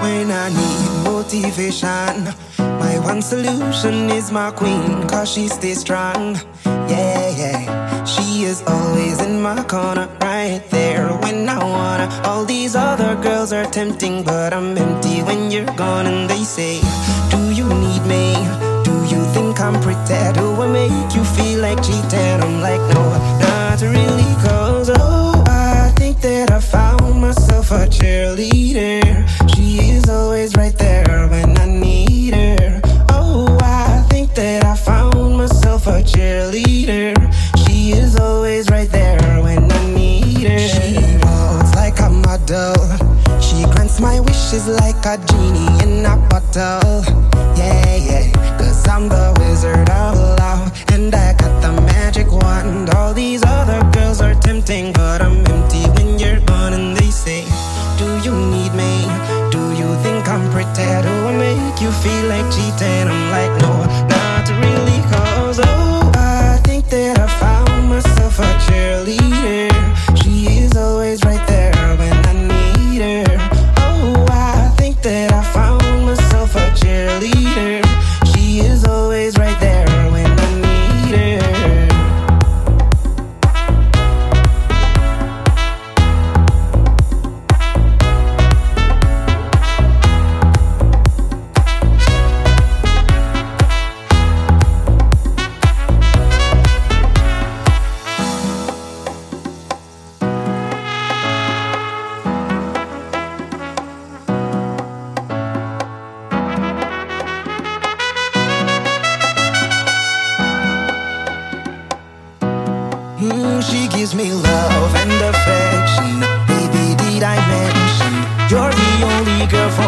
when I need motivation. My one solution is my queen, cause she stays strong. Yeah, yeah, she is always in my corner, right there when I wanna. All these other girls are tempting, but I'm empty when you're gone. And they say, do you need me? Do you think I'm pretty? Do I make you feel like cheating? I'm like, no, not really, cause oh, I think that I found myself a cheerleader. She is always right there when I need her. Oh, I think that I found myself a cheerleader. She is always right there when I need her. She walks like a model. She grants my wishes like a genie in a bottle. Yeah, yeah, cause I'm the wizard of love, and I got the magic wand. All these other girls are tempting, but I'm empty when you're gone. And they say, do you need me? Do you think I'm pretty? Do I make you feel like cheating? I'm like, no, not really, cause oh, I think that I found myself a cheerleader. She is always right there when I need her. Oh, I think that I found myself a cheerleader. She is always right there when I need her. She gives me love and affection. Baby, did I mention you're the only girl for